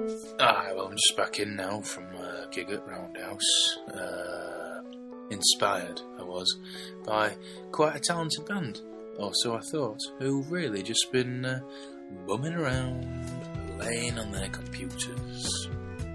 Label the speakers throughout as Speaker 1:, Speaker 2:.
Speaker 1: Well, I'm just back in now from a gig at Roundhouse. Inspired, I was, by quite a talented band, or so I thought, who've really just been bumming around, laying on their computers.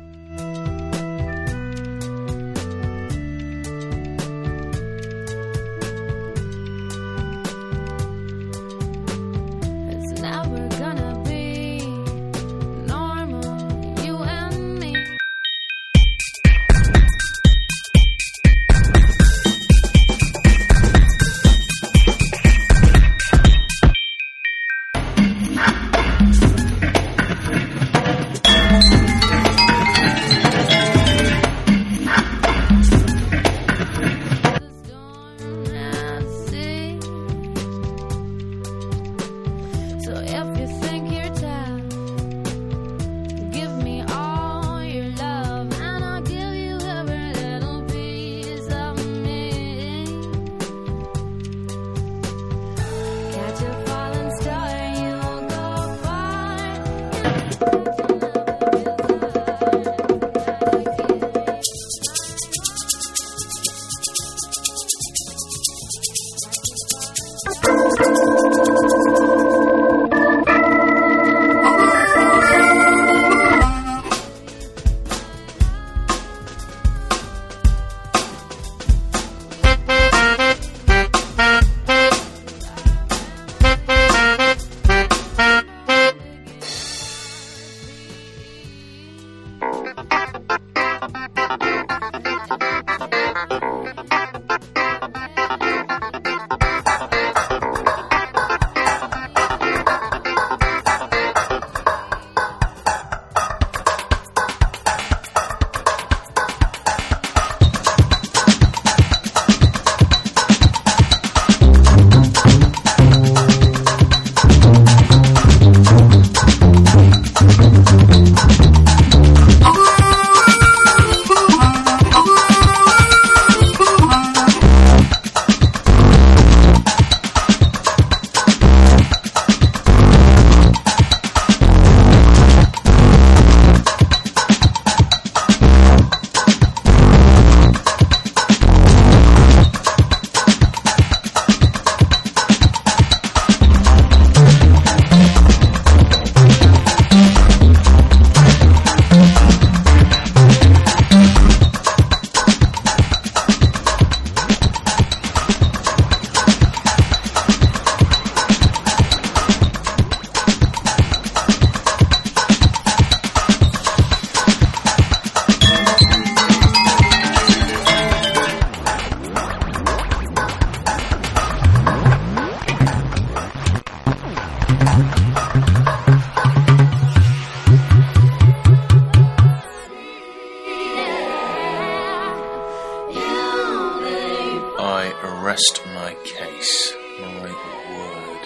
Speaker 1: Rest my case, my word.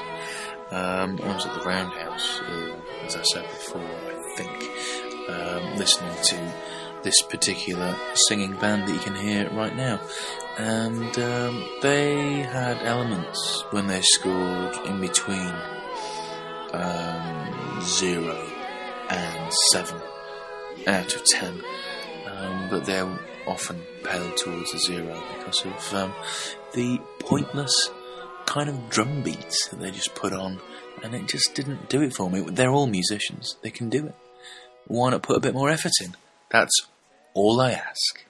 Speaker 1: I was at the Roundhouse, as I said before, I think, listening to this particular singing band that you can hear right now. And they had elements when they scored in between 0 and 7 out of 10. But they're often paled towards a 0 because of the pointless kind of drum beats that they just put on, and it just didn't do it for me. They're all musicians, they can do it. Why not put a bit more effort in? That's all I ask.